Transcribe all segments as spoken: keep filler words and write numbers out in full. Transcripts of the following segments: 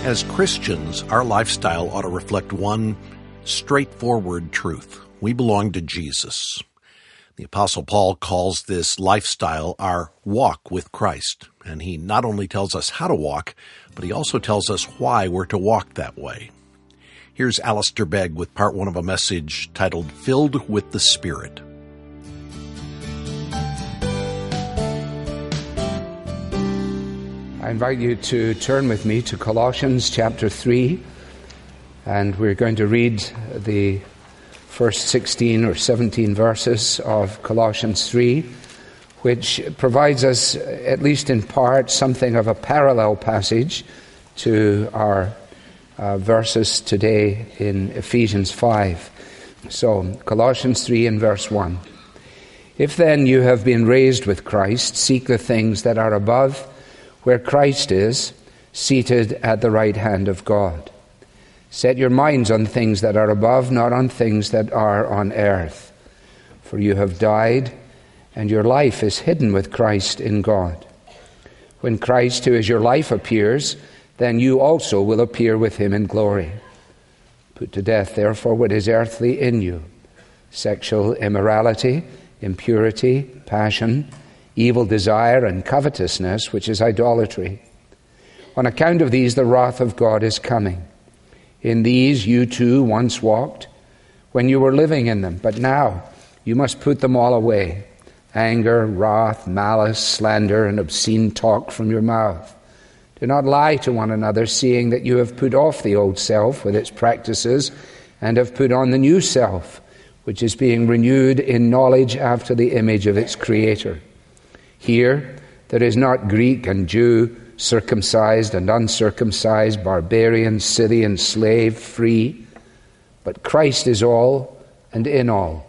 As Christians, our lifestyle ought to reflect one straightforward truth. We belong to Jesus. The Apostle Paul calls this lifestyle our walk with Christ. And he not only tells us how to walk, but he also tells us why we're to walk that way. Here's Alistair Begg with part one of a message titled, Filled with the Spirit. I invite you to turn with me to Colossians chapter three, and we're going to read the first sixteen or seventeen verses of Colossians three, which provides us, at least in part, something of a parallel passage to our uh, verses today in Ephesians five. So, Colossians three and verse one. If then you have been raised with Christ, seek the things that are above, where Christ is, seated at the right hand of God. Set your minds on things that are above, not on things that are on earth. For you have died, and your life is hidden with Christ in God. When Christ, who is your life, appears, then you also will appear with him in glory. Put to death, therefore, what is earthly in you: sexual immorality, impurity, passion, evil desire, and covetousness, which is idolatry. On account of these, the wrath of God is coming. In these you too once walked, when you were living in them, but now you must put them all away: anger, wrath, malice, slander, and obscene talk from your mouth. Do not lie to one another, seeing that you have put off the old self with its practices, and have put on the new self, which is being renewed in knowledge after the image of its Creator. Here there is not Greek and Jew, circumcised and uncircumcised, barbarian, Scythian, slave, free, but Christ is all and in all.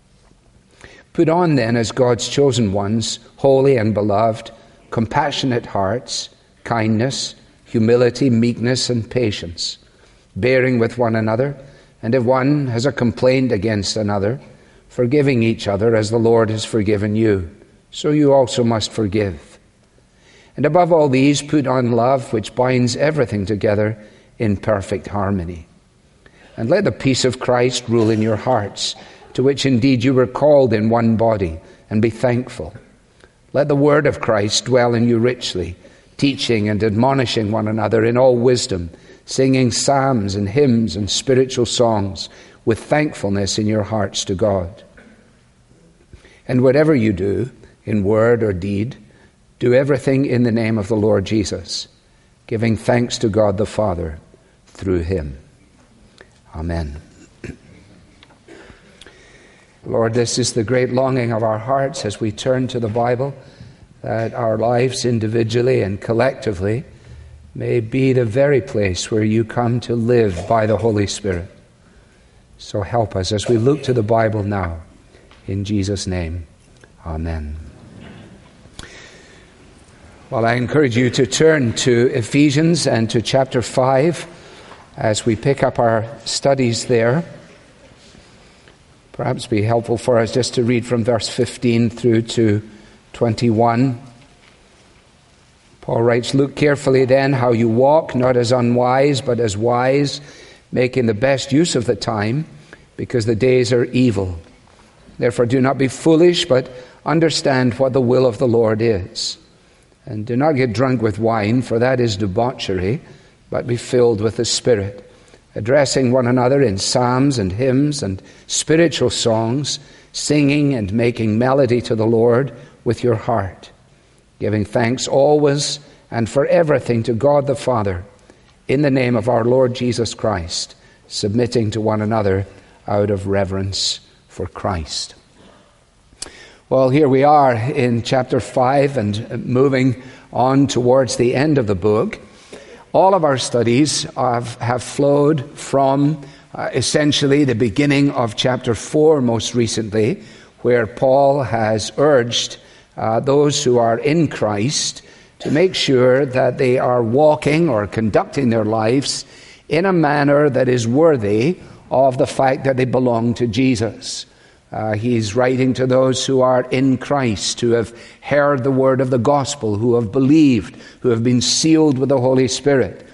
Put on then, as God's chosen ones, holy and beloved, compassionate hearts, kindness, humility, meekness, and patience, bearing with one another, and if one has a complaint against another, forgiving each other as the Lord has forgiven you, so you also must forgive. And above all these, put on love, which binds everything together in perfect harmony. And let the peace of Christ rule in your hearts, to which indeed you were called in one body, and be thankful. Let the word of Christ dwell in you richly, teaching and admonishing one another in all wisdom, singing psalms and hymns and spiritual songs with thankfulness in your hearts to God. And whatever you do, in word or deed, do everything in the name of the Lord Jesus, giving thanks to God the Father through him. Amen. Lord, this is the great longing of our hearts as we turn to the Bible, that our lives individually and collectively may be the very place where you come to live by the Holy Spirit. So help us as we look to the Bible now. In Jesus' name, amen. Well, I encourage you to turn to Ephesians and to chapter five as we pick up our studies there. Perhaps be helpful for us just to read from verse fifteen through to twenty-one. Paul writes, "Look carefully then how you walk, not as unwise, but as wise, making the best use of the time, because the days are evil. Therefore do not be foolish, but understand what the will of the Lord is. And do not get drunk with wine, for that is debauchery, but be filled with the Spirit, addressing one another in psalms and hymns and spiritual songs, singing and making melody to the Lord with your heart, giving thanks always and for everything to God the Father, in the name of our Lord Jesus Christ, submitting to one another out of reverence for Christ." Well, here we are in chapter five and moving on towards the end of the book. All of our studies have, have flowed from uh, essentially the beginning of chapter four most recently, where Paul has urged uh, those who are in Christ to make sure that they are walking or conducting their lives in a manner that is worthy of the fact that they belong to Jesus. Uh, he's writing to those who are in Christ, who have heard the word of the gospel, who have believed, who have been sealed with the Holy Spirit.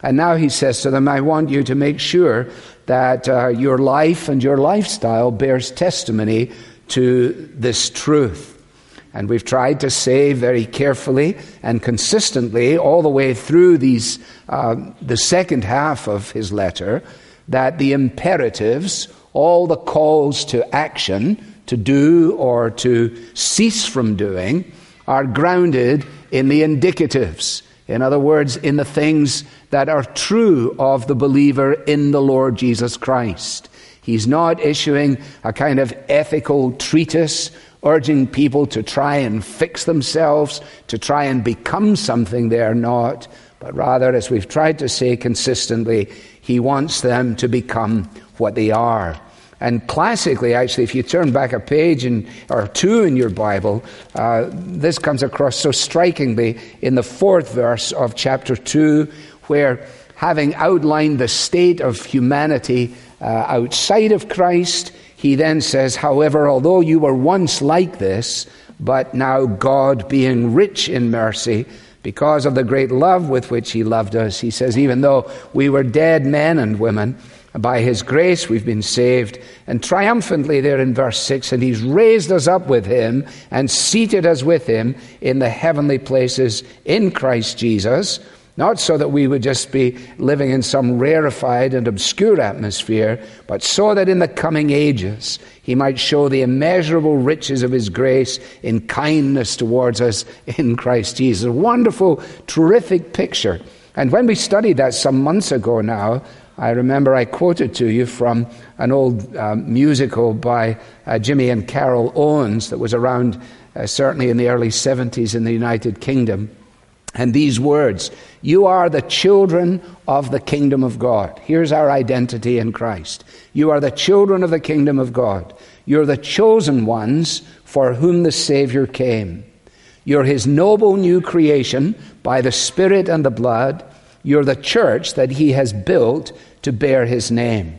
And now he says to them, I want you to make sure that uh, your life and your lifestyle bears testimony to this truth. And we've tried to say very carefully and consistently all the way through these uh, the second half of his letter that the imperatives, all the calls to action, to do or to cease from doing, are grounded in the indicatives. In other words, in the things that are true of the believer in the Lord Jesus Christ. He's not issuing a kind of ethical treatise urging people to try and fix themselves, to try and become something they are not, but rather, as we've tried to say consistently, he wants them to become what they are. And classically, actually, if you turn back a page in, or two in your Bible, uh, this comes across so strikingly in the fourth verse of chapter two, where having outlined the state of humanity uh, outside of Christ, he then says, however, although you were once like this, but now God, being rich in mercy, because of the great love with which he loved us, he says, even though we were dead men and women, by his grace we've been saved. And triumphantly there in verse six, and he's raised us up with him and seated us with him in the heavenly places in Christ Jesus, not so that we would just be living in some rarefied and obscure atmosphere, but so that in the coming ages he might show the immeasurable riches of his grace in kindness towards us in Christ Jesus. A wonderful, terrific picture. And when we studied that some months ago now, I remember I quoted to you from an old uh, musical by uh, Jimmy and Carol Owens that was around uh, certainly in the early seventies in the United Kingdom. And these words, you are the children of the kingdom of God. Here's our identity in Christ. You are the children of the kingdom of God. You're the chosen ones for whom the Savior came. You're his noble new creation by the Spirit and the blood. You're the church that he has built to bear his name.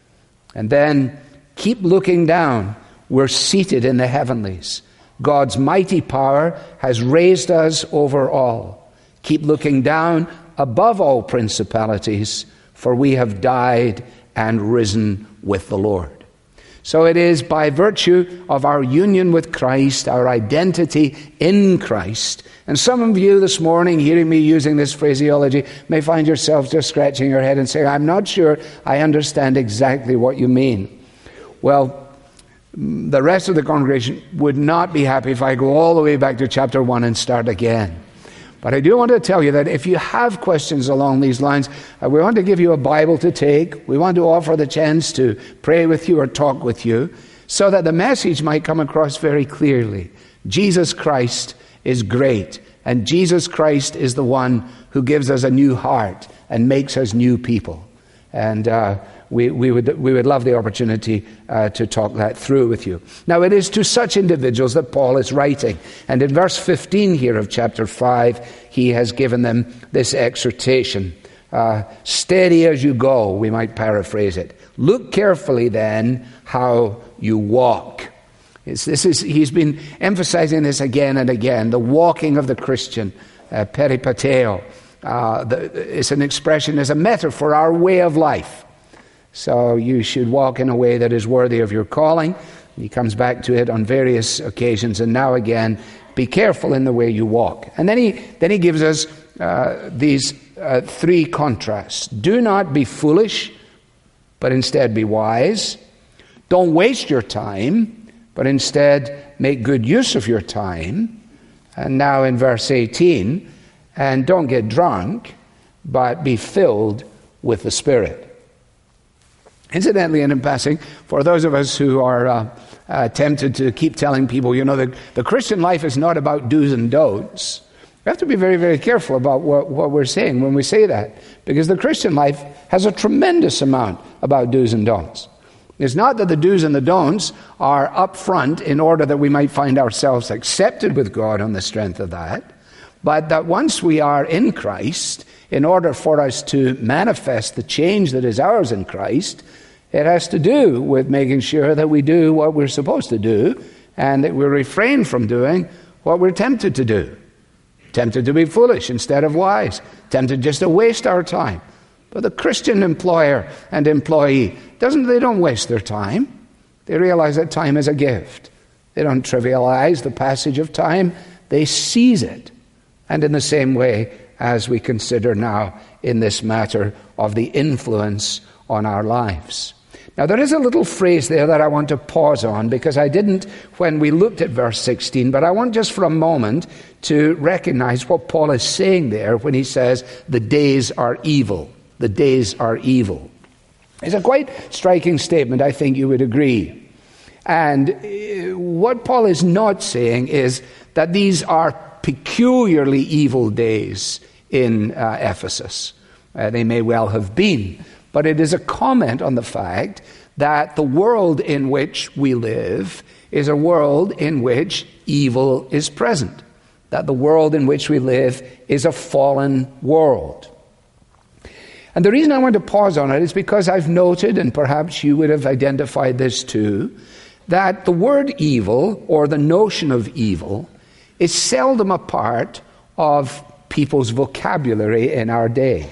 And then keep looking down. We're seated in the heavenlies. God's mighty power has raised us over all. Keep looking down above all principalities, for we have died and risen with the Lord. So it is by virtue of our union with Christ, our identity in Christ. And some of you this morning, hearing me using this phraseology, may find yourselves just scratching your head and saying, I'm not sure I understand exactly what you mean. Well, the rest of the congregation would not be happy if I go all the way back to chapter one and start again. But I do want to tell you that if you have questions along these lines, uh, we want to give you a Bible to take. We want to offer the chance to pray with you or talk with you so that the message might come across very clearly. Jesus Christ is great, and Jesus Christ is the one who gives us a new heart and makes us new people. And uh, we, we would we would love the opportunity uh, to talk that through with you. Now, it is to such individuals that Paul is writing. And in verse fifteen here of chapter five, he has given them this exhortation. Uh, steady as you go, we might paraphrase it. Look carefully then how you walk. It's, this is he's been emphasizing this again and again, the walking of the Christian, uh, peripateo. Uh, the, it's an expression, it's a metaphor for our way of life. So you should walk in a way that is worthy of your calling. He comes back to it on various occasions, and now again, be careful in the way you walk. And then he then he gives us uh, these uh, three contrasts. Do not be foolish, but instead be wise. Don't waste your time, but instead make good use of your time. And now in verse eighteen, and don't get drunk, but be filled with the Spirit. Incidentally, and in passing, for those of us who are uh, uh, tempted to keep telling people, you know, the, the Christian life is not about do's and don'ts. We have to be very, very careful about what, what we're saying when we say that, because the Christian life has a tremendous amount about do's and don'ts. It's not that the do's and the don'ts are up front in order that we might find ourselves accepted with God on the strength of that, but that once we are in Christ, in order for us to manifest the change that is ours in Christ, it has to do with making sure that we do what we're supposed to do and that we refrain from doing what we're tempted to do. Tempted to be foolish instead of wise. Tempted just to waste our time. But the Christian employer and employee, doesn't they don't waste their time. They realize that time is a gift. They don't trivialize the passage of time. They seize it. And in the same way as we consider now in this matter of the influence on our lives. Now there is a little phrase there that I want to pause on, because I didn't when we looked at verse sixteen, but I want just for a moment to recognize what Paul is saying there when he says the days are evil. The days are evil. It's a quite striking statement, I think you would agree. And what Paul is not saying is that these are peculiarly evil days in uh, Ephesus. Uh, they may well have been. But it is a comment on the fact that the world in which we live is a world in which evil is present. That the world in which we live is a fallen world. And the reason I want to pause on it is because I've noted, and perhaps you would have identified this too, that the word evil, or the notion of evil, is seldom a part of people's vocabulary in our day.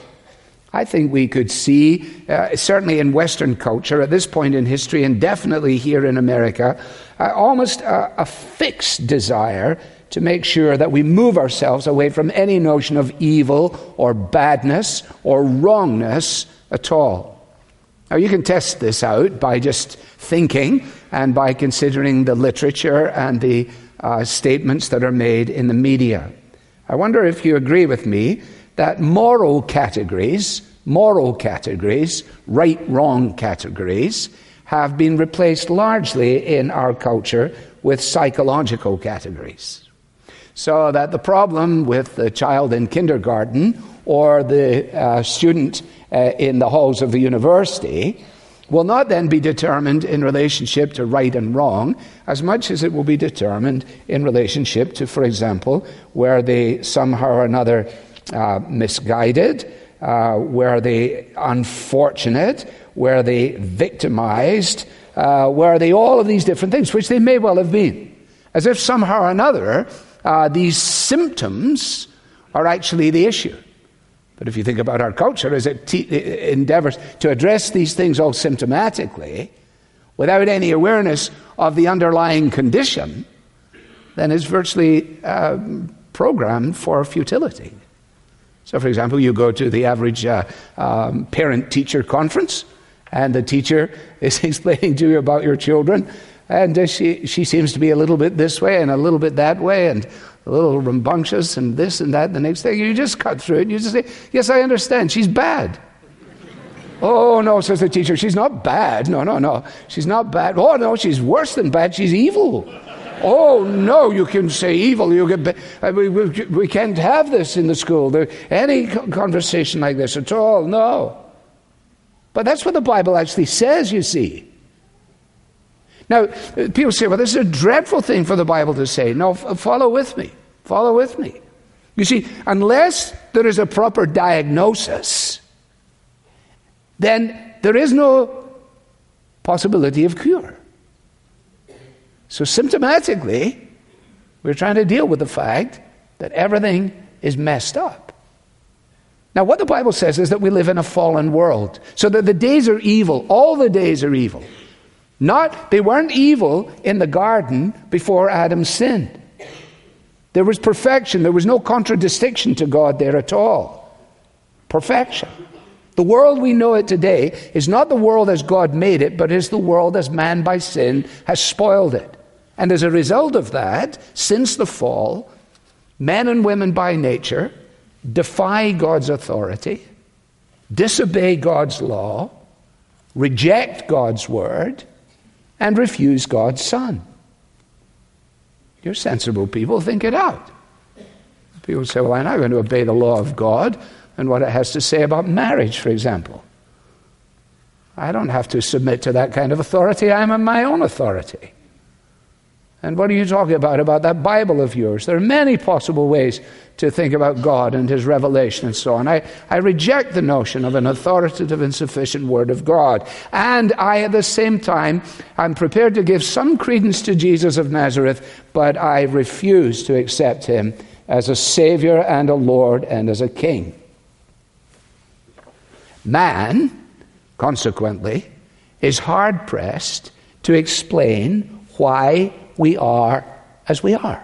I think we could see, uh, certainly in Western culture at this point in history, and definitely here in America, uh, almost a, a fixed desire to make sure that we move ourselves away from any notion of evil or badness or wrongness at all. Now you can test this out by just thinking and by considering the literature and the uh, statements that are made in the media. I wonder if you agree with me that moral categories, moral categories, right-wrong categories, have been replaced largely in our culture with psychological categories. So that the problem with the child in kindergarten or the uh, student uh, in the halls of the university will not then be determined in relationship to right and wrong as much as it will be determined in relationship to, for example, where they somehow or another Uh, misguided, uh, were they unfortunate, were they victimized, uh, were they all of these different things, which they may well have been. As if somehow or another uh, these symptoms are actually the issue. But if you think about our culture as it, te- it endeavors to address these things all symptomatically, without any awareness of the underlying condition, then it's virtually uh, programmed for futility. So, for example, you go to the average uh, um, parent-teacher conference, and the teacher is explaining to you about your children, and uh, she, she seems to be a little bit this way and a little bit that way, and a little rambunctious and this and that. The next thing, you just cut through it, and you just say, yes, I understand, she's bad. Oh, no, says the teacher, she's not bad. No, no, no, she's not bad. Oh, no, she's worse than bad, she's evil. Oh, no, you can say evil. You can, uh, we, we, we can't have this in the school. There, any conversation like this at all, no. But that's what the Bible actually says, you see. Now, people say, well, this is a dreadful thing for the Bible to say. No, f- follow with me. Follow with me. You see, unless there is a proper diagnosis, then there is no possibility of cure. So symptomatically, we're trying to deal with the fact that everything is messed up. Now, what the Bible says is that we live in a fallen world. So that the days are evil. All the days are evil. Not, they weren't evil in the garden before Adam sinned. There was perfection. There was no contradistinction to God there at all. Perfection. The world we know it today is not the world as God made it, but is the world as man by sin has spoiled it. And as a result of that, since the fall, men and women by nature defy God's authority, disobey God's law, reject God's word, and refuse God's Son. You're sensible people, think it out. People say, well, I'm not going to obey the law of God and what it has to say about marriage, for example. I don't have to submit to that kind of authority. I'm on my own authority. And what are you talking about, about that Bible of yours? There are many possible ways to think about God and his revelation and so on. I, I reject the notion of an authoritative and sufficient word of God. And I, at the same time, I'm prepared to give some credence to Jesus of Nazareth, but I refuse to accept him as a Savior and a Lord and as a King. Man, consequently, is hard-pressed to explain why we are as we are.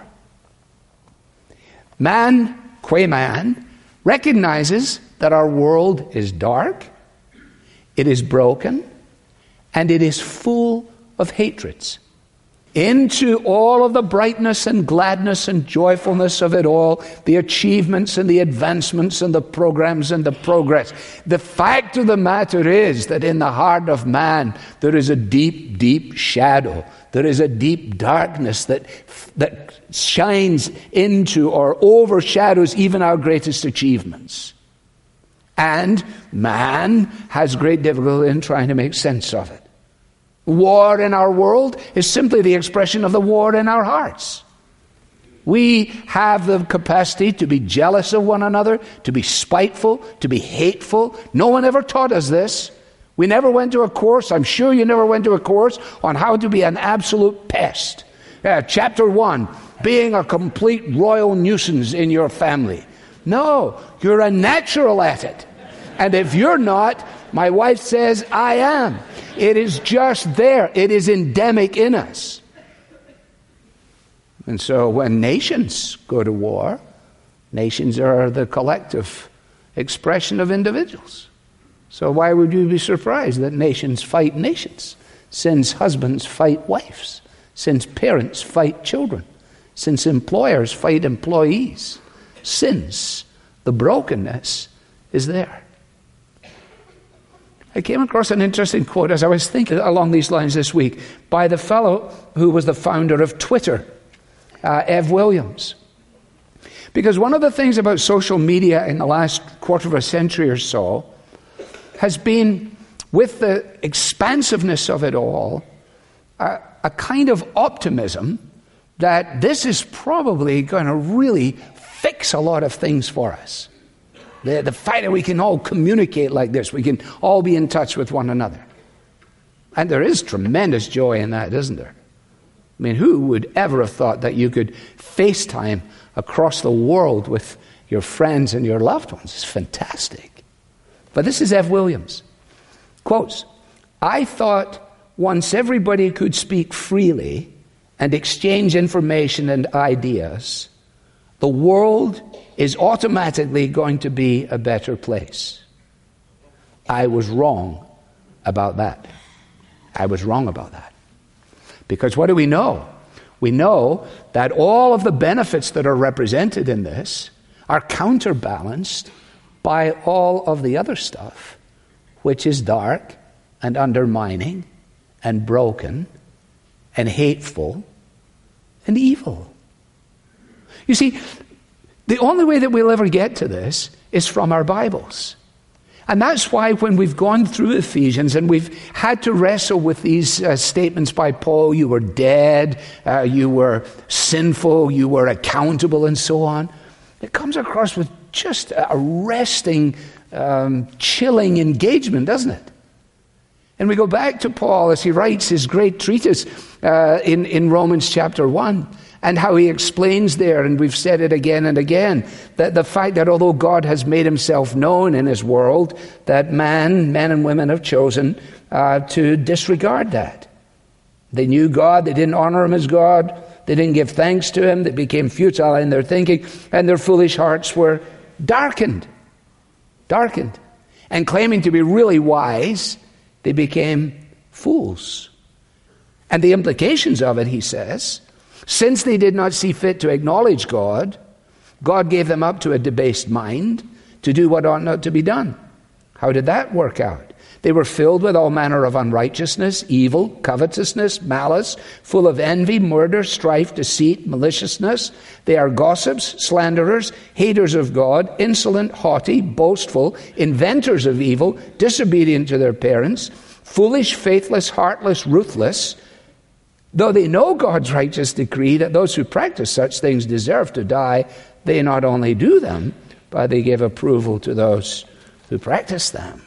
Man, qua man, recognizes that our world is dark, it is broken, and it is full of hatreds. Into all of the brightness and gladness and joyfulness of it all, the achievements and the advancements and the programs and the progress. The fact of the matter is that in the heart of man, there is a deep, deep shadow. There is a deep darkness that, that shines into or overshadows even our greatest achievements. And man has great difficulty in trying to make sense of it. War in our world is simply the expression of the war in our hearts. We have the capacity to be jealous of one another, to be spiteful, to be hateful. No one ever taught us this. We never went to a course. I'm sure you never went to a course on how to be an absolute pest. Uh, chapter one, being a complete royal nuisance in your family. No, you're a natural at it. And if you're not, my wife says, I am. It is just there. It is endemic in us. And so when nations go to war, nations are the collective expression of individuals. So why would you be surprised that nations fight nations? Since husbands fight wives, since parents fight children, since employers fight employees, since the brokenness is there. I came across an interesting quote as I was thinking along these lines this week by the fellow who was the founder of Twitter, uh, Ev Williams. Because one of the things about social media in the last quarter of a century or so has been, with the expansiveness of it all, a, a kind of optimism that this is probably going to really fix a lot of things for us. The, the fact that we can all communicate like this, we can all be in touch with one another. And there is tremendous joy in that, isn't there? I mean, who would ever have thought that you could FaceTime across the world with your friends and your loved ones? It's fantastic. But this is Ev Williams. Quotes, I thought once everybody could speak freely and exchange information and ideas, the world is automatically going to be a better place. I was wrong about that. I was wrong about that. Because what do we know? We know that all of the benefits that are represented in this are counterbalanced by all of the other stuff, which is dark and undermining and broken and hateful and evil. You see, the only way that we'll ever get to this is from our Bibles. And that's why when we've gone through Ephesians and we've had to wrestle with these uh, statements by Paul, you were dead, uh, you were sinful, you were accountable, and so on, it comes across with just a arresting, um, chilling engagement, doesn't it? And we go back to Paul as he writes his great treatise uh, in, in Romans chapter one, and how he explains there, and we've said it again and again, that the fact that although God has made himself known in his world, that man, men and women have chosen uh, to disregard that. They knew God, they didn't honor him as God, they didn't give thanks to him, they became futile in their thinking, and their foolish hearts were darkened. Darkened. And claiming to be really wise, they became fools. And the implications of it, he says, since they did not see fit to acknowledge God, God gave them up to a debased mind to do what ought not to be done. How did that work out? They were filled with all manner of unrighteousness, evil, covetousness, malice, full of envy, murder, strife, deceit, maliciousness. They are gossips, slanderers, haters of God, insolent, haughty, boastful, inventors of evil, disobedient to their parents, foolish, faithless, heartless, ruthless. Though they know God's righteous decree that those who practice such things deserve to die, they not only do them, but they give approval to those who practice them.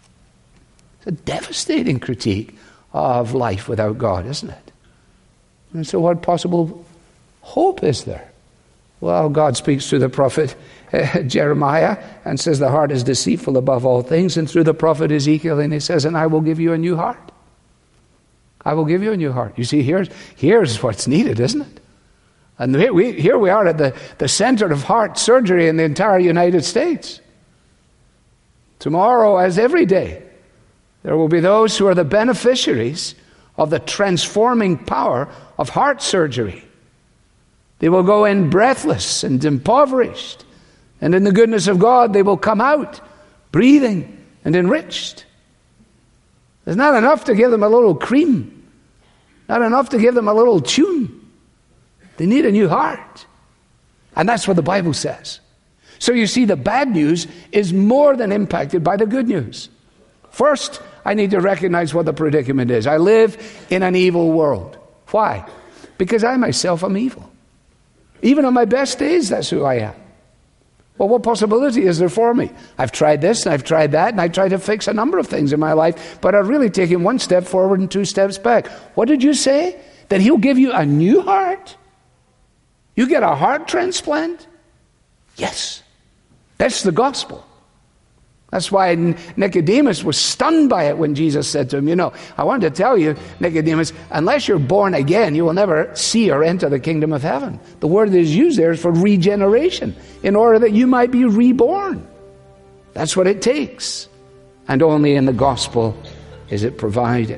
It's a devastating critique of life without God, isn't it? And so what possible hope is there? Well, God speaks through the prophet uh, Jeremiah and says the heart is deceitful above all things, and through the prophet Ezekiel, and he says, and I will give you a new heart. I will give you a new heart. You see, here's, here's what's needed, isn't it? And here we, here we are at the, the center of heart surgery in the entire United States. Tomorrow, as every day, there will be those who are the beneficiaries of the transforming power of heart surgery. They will go in breathless and impoverished, and in the goodness of God they will come out breathing and enriched. There's not enough to give them a little cream, not enough to give them a little tune. They need a new heart. And that's what the Bible says. So you see, the bad news is more than impacted by the good news. First, I need to recognize what the predicament is. I live in an evil world. Why? Because I myself am evil. Even on my best days, that's who I am. Well, what possibility is there for me? I've tried this and I've tried that, and I've tried to fix a number of things in my life, but I've really taken one step forward and two steps back. What did you say? That he'll give you a new heart? You get a heart transplant? Yes. That's the gospel. That's why Nicodemus was stunned by it when Jesus said to him, you know, I want to tell you, Nicodemus, unless you're born again, you will never see or enter the kingdom of heaven. The word that is used there is for regeneration, in order that you might be reborn. That's what it takes. And only in the gospel is it provided.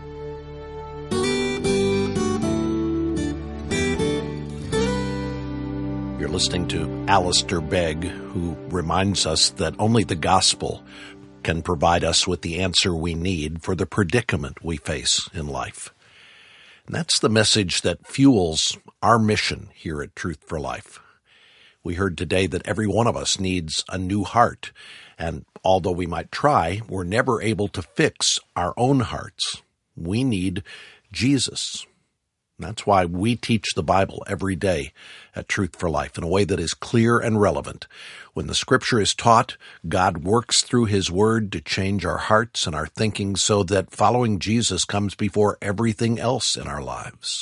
You're listening to Alistair Begg, who reminds us that only the gospel can provide us with the answer we need for the predicament we face in life. And that's the message that fuels our mission here at Truth for Life. We heard today that every one of us needs a new heart, and although we might try, we're never able to fix our own hearts. We need Jesus. That's why we teach the Bible every day at Truth for Life in a way that is clear and relevant. When the Scripture is taught, God works through His Word to change our hearts and our thinking so that following Jesus comes before everything else in our lives.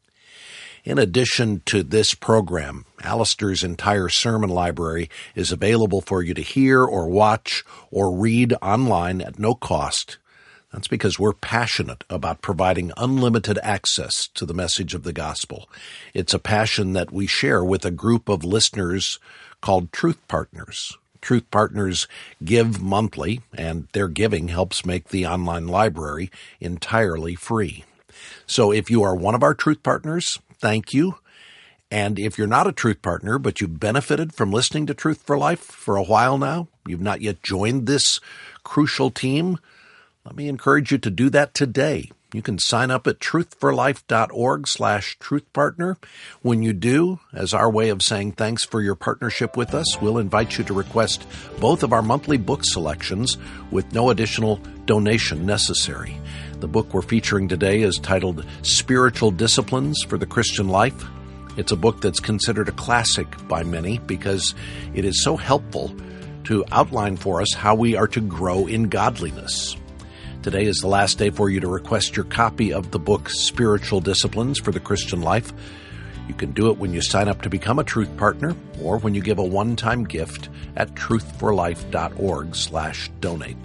In addition to this program, Alistair's entire sermon library is available for you to hear or watch or read online at no cost. That's because we're passionate about providing unlimited access to the message of the gospel. It's a passion that we share with a group of listeners called Truth Partners. Truth Partners give monthly, and their giving helps make the online library entirely free. So if you are one of our Truth Partners, thank you. And if you're not a Truth Partner, but you've benefited from listening to Truth for Life for a while now, you've not yet joined this crucial team, let me encourage you to do that today. You can sign up at truthforlife.org slash truthpartner. When you do, as our way of saying thanks for your partnership with us, we'll invite you to request both of our monthly book selections with no additional donation necessary. The book we're featuring today is titled Spiritual Disciplines for the Christian Life. It's a book that's considered a classic by many because it is so helpful to outline for us how we are to grow in godliness. Today is the last day for you to request your copy of the book Spiritual Disciplines for the Christian Life. You can do it when you sign up to become a Truth Partner or when you give a one-time gift at truthforlife.org slash donate.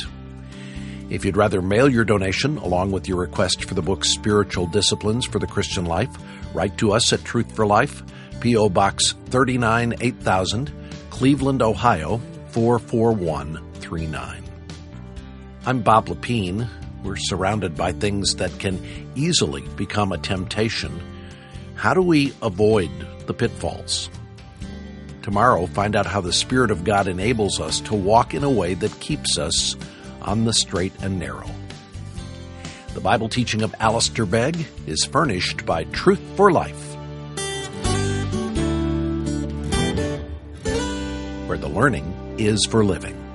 If you'd rather mail your donation along with your request for the book Spiritual Disciplines for the Christian Life, write to us at Truth for Life, P O. Box thirty-nine eight thousand, Cleveland, Ohio, four four one three nine. I'm Bob Lepine. We're surrounded by things that can easily become a temptation. How do we avoid the pitfalls? Tomorrow, find out how the Spirit of God enables us to walk in a way that keeps us on the straight and narrow. The Bible teaching of Alistair Begg is furnished by Truth for Life, where the learning is for living.